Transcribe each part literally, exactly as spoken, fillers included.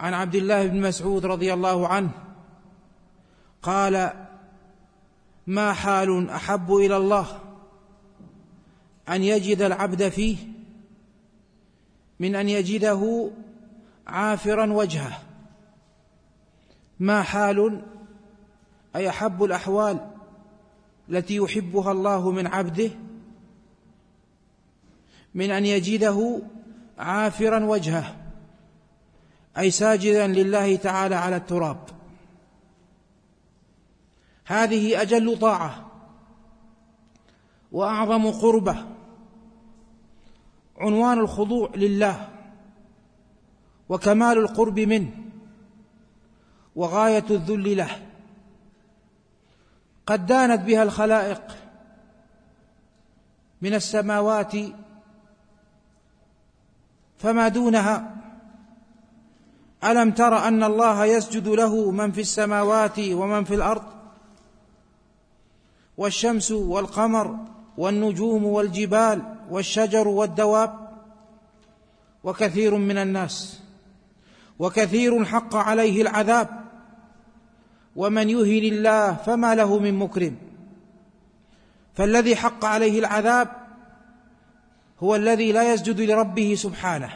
عن عبد الله بن مسعود رضي الله عنه قال: ما حال أحب إلى الله أن يجد العبد فيه من أن يجده عافرا وجهه. ما حال أي أحب الأحوال التي يحبها الله من عبده من أن يجده عافرا وجهه، أي ساجدا لله تعالى على التراب. هذه أجل طاعة وأعظم قربة، عنوان الخضوع لله وكمال القرب منه وغاية الذل له. قد دانت بها الخلائق من السماوات فما دونها. ألم تر أن الله يسجد له من في السماوات ومن في الأرض، والشمس والقمر والنجوم والجبال والشجر والدواب، وكثير من الناس، وكثير حق عليه العذاب، ومن يهن الله فما له من مكرم. فالذي حق عليه العذاب هو الذي لا يسجد لربه سبحانه،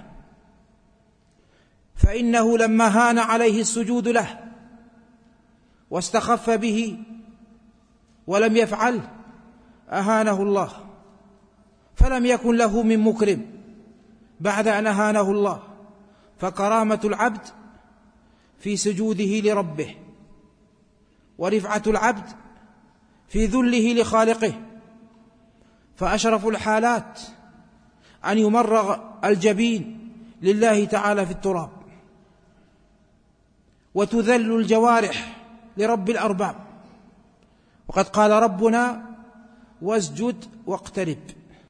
فإنه لما هان عليه السجود له واستخف به ولم يفعله أهانه الله، فلم يكن له من مكرم بعد أن أهانه الله. فكرامة العبد في سجوده لربه، ورفعة العبد في ذله لخالقه. فأشرف الحالات أن يمرغ الجبين لله تعالى في التراب، وتذل الجوارح لرب الأرباب. وقد قال ربنا: واسجد واقترب.